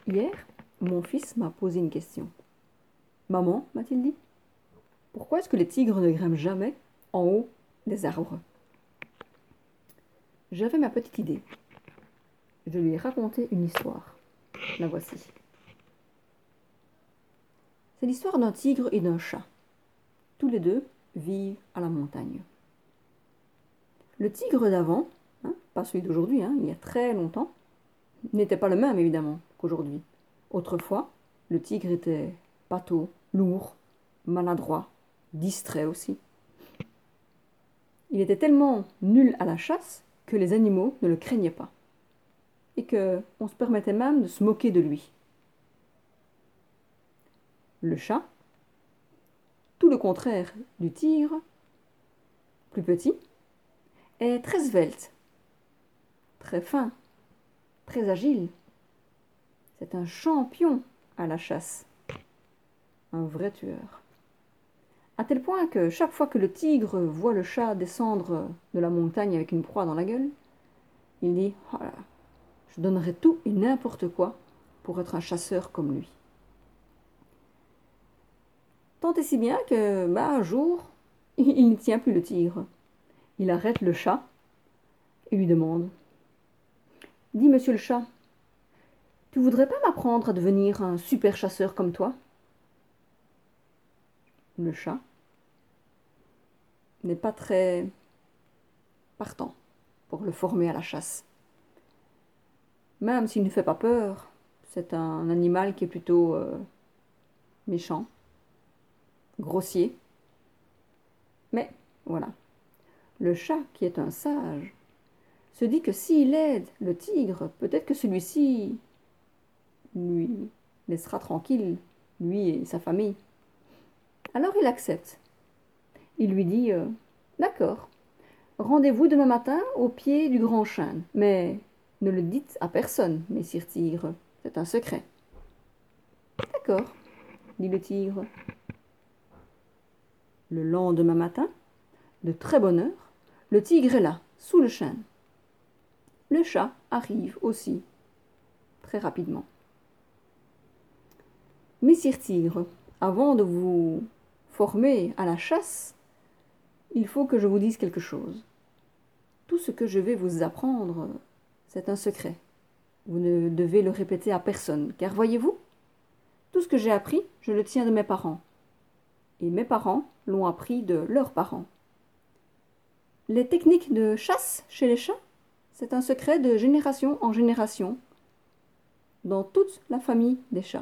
Hier, mon fils m'a posé une question. Maman, m'a-t-il dit, pourquoi est-ce que les tigres ne grimpent jamais en haut des arbres? J'avais ma petite idée. Je lui ai raconté une histoire. La voici. C'est l'histoire d'un tigre et d'un chat. Tous les deux vivent à la montagne. Le tigre d'avant, pas celui d'aujourd'hui, il y a très longtemps, n'était pas le même évidemment qu'aujourd'hui. Autrefois, le tigre était pâteau, lourd, maladroit, distrait aussi. Il était tellement nul à la chasse que les animaux ne le craignaient pas et qu'on se permettait même de se moquer de lui. Le chat, tout le contraire du tigre, plus petit, est très svelte, très fin, très agile. C'est un champion à la chasse, un vrai tueur. À tel point que chaque fois que le tigre voit le chat descendre de la montagne avec une proie dans la gueule, il dit « Oh là, je donnerais tout et n'importe quoi pour être un chasseur comme lui. » Tant et si bien que, un jour, il n'y tient plus le tigre. Il arrête le chat et lui demande « Dis, monsieur le chat, tu voudrais pas m'apprendre à devenir un super chasseur comme toi ?» Le chat n'est pas très partant pour le former à la chasse. Même s'il ne fait pas peur, c'est un animal qui est plutôt méchant, grossier. Mais voilà, le chat, qui est un sage, se dit que s'il aide le tigre, peut-être que celui-ci lui laissera tranquille, lui et sa famille. Alors il accepte. Il lui dit d'accord, rendez-vous demain matin au pied du grand chêne, mais ne le dites à personne, messire tigre, c'est un secret. D'accord, dit le tigre. Le lendemain matin, de très bonne heure, le tigre est là, sous le chêne. Le chat arrive aussi, très rapidement. Messire tigre, avant de vous former à la chasse, il faut que je vous dise quelque chose. Tout ce que je vais vous apprendre, c'est un secret. Vous ne devez le répéter à personne, car voyez-vous, tout ce que j'ai appris, je le tiens de mes parents. Et mes parents l'ont appris de leurs parents. Les techniques de chasse chez les chats, c'est un secret de génération en génération, dans toute la famille des chats.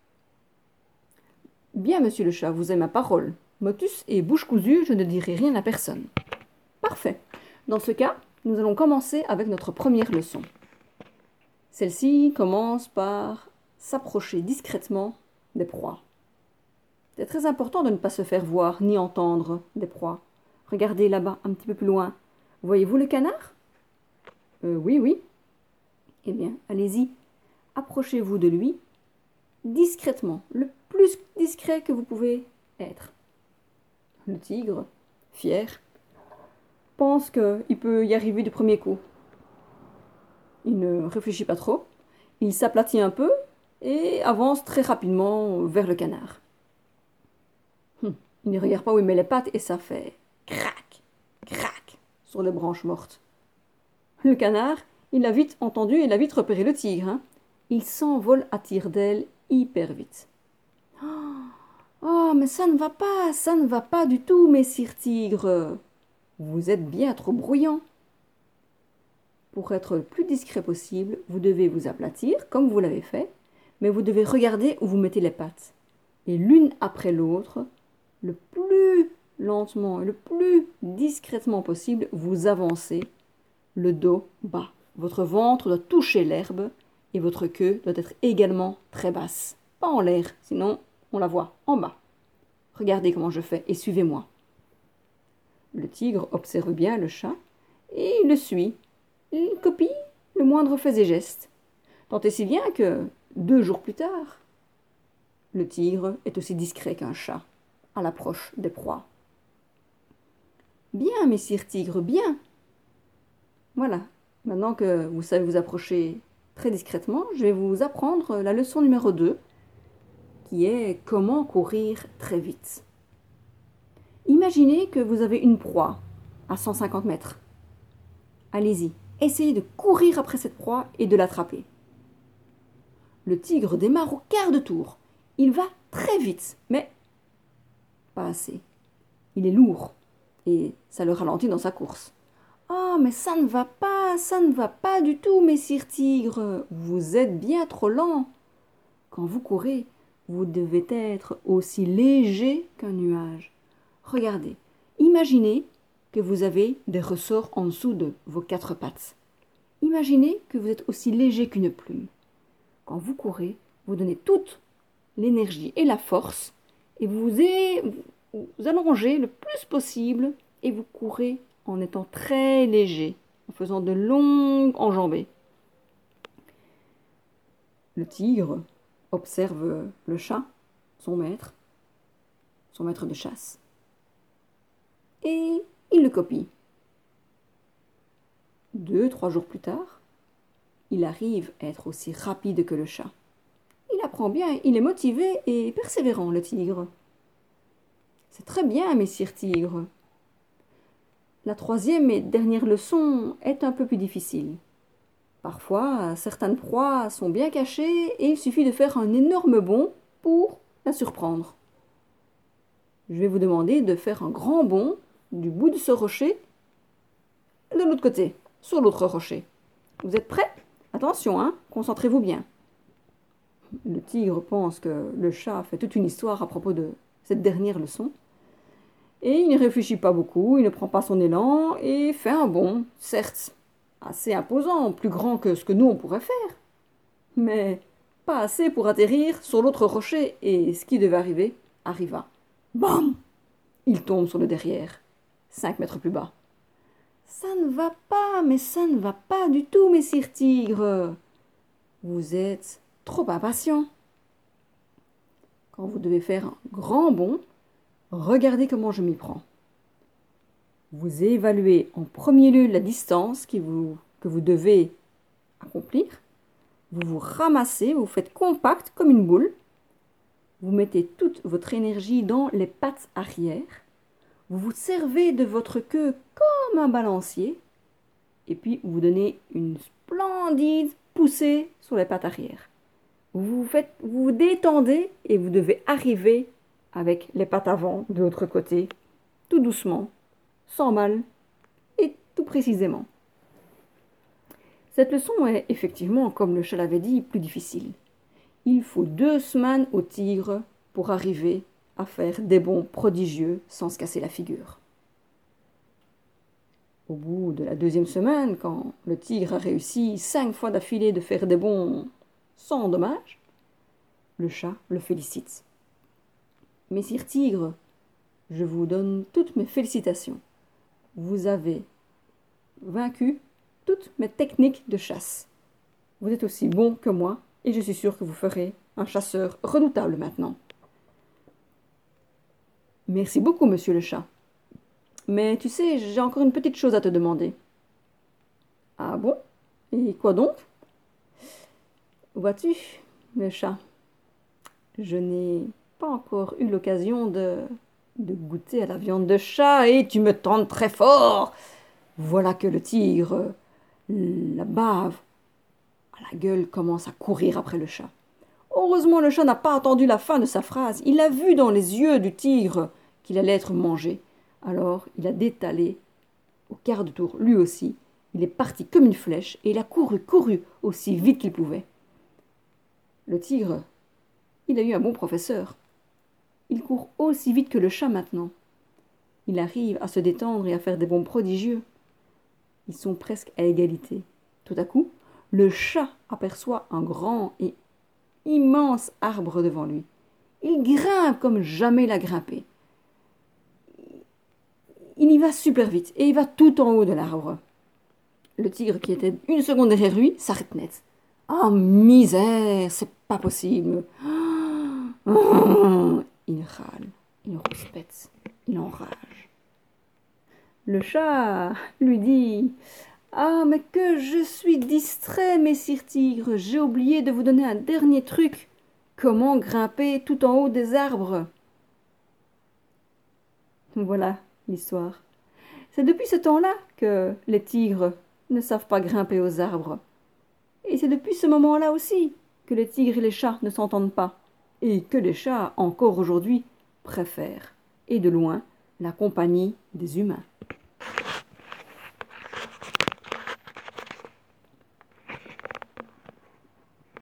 Bien, monsieur le chat, vous avez ma parole. Motus et bouche cousue, je ne dirai rien à personne. Parfait. Dans ce cas, nous allons commencer avec notre première leçon. Celle-ci commence par s'approcher discrètement des proies. C'est très important de ne pas se faire voir ni entendre des proies. Regardez là-bas, un petit peu plus loin. Voyez-vous le canard? Oui, oui. Eh bien, allez-y. Approchez-vous de lui discrètement, le plus discret que vous pouvez être. Le tigre, fier, pense qu'il peut y arriver du premier coup. Il ne réfléchit pas trop, il s'aplatit un peu et avance très rapidement vers le canard. Il ne regarde pas où il met les pattes et ça fait crac, crac sur les branches mortes. Le canard, il a vite entendu et il a vite repéré le tigre. Il s'envole à tire-d'aile hyper vite. Oh, mais ça ne va pas du tout, messire tigre. Vous êtes bien trop bruyant. Pour être le plus discret possible, vous devez vous aplatir, comme vous l'avez fait, mais vous devez regarder où vous mettez les pattes. Et l'une après l'autre, le plus lentement et le plus discrètement possible, vous avancez le dos bas. Votre ventre doit toucher l'herbe et votre queue doit être également très basse. Pas en l'air, sinon on la voit en bas. Regardez comment je fais et suivez-moi. Le tigre observe bien le chat et il le suit. Il copie le moindre fait et geste. Tant et si bien que, 2 jours plus tard, le tigre est aussi discret qu'un chat à l'approche des proies. Bien, messire tigre, bien. Voilà, maintenant que vous savez vous approcher très discrètement, je vais vous apprendre la leçon numéro 2, qui est comment courir très vite. Imaginez que vous avez une proie à 150 mètres. Allez-y, essayez de courir après cette proie et de l'attraper. Le tigre démarre au quart de tour. Il va très vite, mais pas assez. Il est lourd et ça le ralentit dans sa course. Oh, mais ça ne va pas du tout, messire tigre. Vous êtes bien trop lent. Quand vous courez, vous devez être aussi léger qu'un nuage. Regardez, imaginez que vous avez des ressorts en dessous de vos 4 pattes. Imaginez que vous êtes aussi léger qu'une plume. Quand vous courez, vous donnez toute l'énergie et la force et vous allongez le plus possible et vous courez en étant très léger, en faisant de longues enjambées. Le tigre observe le chat, son maître de chasse, et il le copie. 2-3 jours plus tard, il arrive à être aussi rapide que le chat. Il apprend bien, il est motivé et persévérant, le tigre. C'est très bien, messire tigre. La 3e et dernière leçon est un peu plus difficile. Parfois, certaines proies sont bien cachées et il suffit de faire un énorme bond pour la surprendre. Je vais vous demander de faire un grand bond du bout de ce rocher de l'autre côté, sur l'autre rocher. Vous êtes prêts? Attention, hein, concentrez-vous bien. Le tigre pense que le chat fait toute une histoire à propos de cette dernière leçon. Et il ne réfléchit pas beaucoup, il ne prend pas son élan et fait un bond, certes, assez imposant, plus grand que ce que nous on pourrait faire, mais pas assez pour atterrir sur l'autre rocher, et ce qui devait arriver, arriva. Bam! Il tombe sur le derrière, 5 mètres plus bas. Ça ne va pas, mais ça ne va pas du tout, messire tigre. Vous êtes trop impatient. Quand vous devez faire un grand bond, regardez comment je m'y prends. Vous évaluez en premier lieu la distance que vous devez accomplir. Vous vous ramassez, vous faites compact comme une boule. Vous mettez toute votre énergie dans les pattes arrière. Vous vous servez de votre queue comme un balancier. Et puis vous donnez une splendide poussée sur les pattes arrière. Vous vous détendez et vous devez arriver avec les pattes avant de l'autre côté, tout doucement, sans mal et tout précisément. Cette leçon est effectivement, comme le chat l'avait dit, plus difficile. Il faut 2 semaines au tigre pour arriver à faire des bonds prodigieux sans se casser la figure. Au bout de la 2e semaine, quand le tigre a réussi 5 fois d'affilée de faire des bonds sans dommage, le chat le félicite. Messire tigre, je vous donne toutes mes félicitations. Vous avez vaincu toutes mes techniques de chasse. Vous êtes aussi bon que moi et je suis sûr que vous ferez un chasseur redoutable maintenant. Merci beaucoup, monsieur le chat. Mais tu sais, j'ai encore une petite chose à te demander. Ah bon? Et quoi donc? Vois-tu, le chat, je n'ai pas encore eu l'occasion de goûter à la viande de chat et tu me tentes très fort. Voilà que le tigre, la bave, à la gueule, commence à courir après le chat. Heureusement, le chat n'a pas attendu la fin de sa phrase. Il a vu dans les yeux du tigre qu'il allait être mangé. Alors, il a détalé au quart de tour, lui aussi. Il est parti comme une flèche et il a couru aussi vite qu'il pouvait. Le tigre, il a eu un bon professeur. Il court aussi vite que le chat maintenant. Il arrive à se détendre et à faire des bonds prodigieux. Ils sont presque à égalité. Tout à coup, le chat aperçoit un grand et immense arbre devant lui. Il grimpe comme jamais il a grimpé. Il y va super vite et il va tout en haut de l'arbre. Le tigre qui était 1 seconde derrière lui s'arrête net. Oh misère, c'est pas possible. Il râle, il rouspète, il enrage. Le chat lui dit: Ah, mais que je suis distrait, messire Tigre. J'ai oublié de vous donner un dernier truc. Comment grimper tout en haut des arbres? Voilà l'histoire. C'est depuis ce temps-là que les tigres ne savent pas grimper aux arbres. Et c'est depuis ce moment-là aussi que les tigres et les chats ne s'entendent pas. Et que les chats, encore aujourd'hui, préfèrent, et de loin, la compagnie des humains.